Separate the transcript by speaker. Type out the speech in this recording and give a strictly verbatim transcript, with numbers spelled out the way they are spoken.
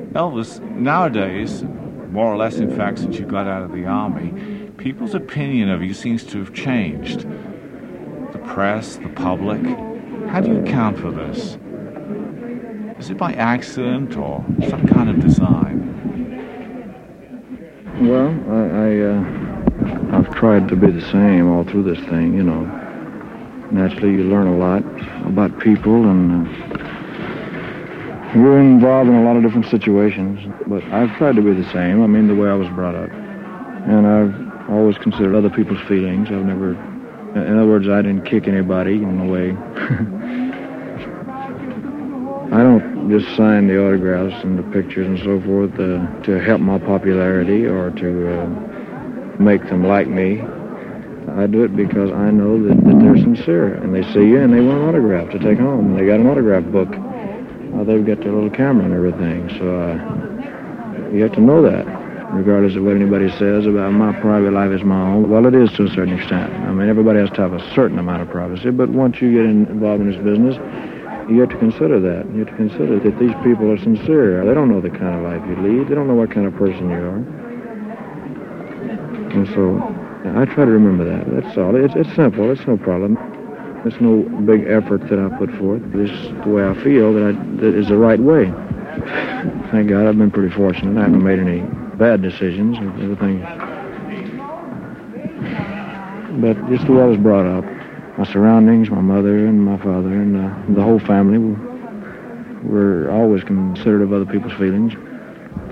Speaker 1: Elvis, nowadays, more or less, in fact, since you got out of the Army, people's opinion of you seems to have changed. The press, the public. How do you account for this? Is it by accident or some kind of design?
Speaker 2: Well, I, I, uh, I've tried to be the same all through this thing, you know. Naturally, you learn a lot about people, and uh, you're involved in a lot of different situations. But I've tried to be the same, I mean, the way I was brought up. And I've always considered other people's feelings. I've never, in other words, I didn't kick anybody in a way. I don't just sign the autographs and the pictures and so forth uh, to help my popularity or to uh, make them like me. I do it because I know that, that they're sincere, and they see you and they want an autograph to take home. They got an autograph book. Uh, they've got their little camera and everything, so uh, you have to know that, regardless of what anybody says about my private life is my own. Well, it is to a certain extent. I mean, everybody has to have a certain amount of privacy, but once you get in, involved in this business, you have to consider that. You have to consider that these people are sincere. They don't know the kind of life you lead. They don't know what kind of person you are. And so I try to remember that. That's all. It's, it's simple. It's no problem. It's no big effort that I put forth. It's the way I feel that, I, that is the right way. Thank God I've been pretty fortunate. I haven't made any bad decisions. Everything. But just the way I was brought up. My surroundings, my mother and my father and uh, the whole family were always considerate of other people's feelings.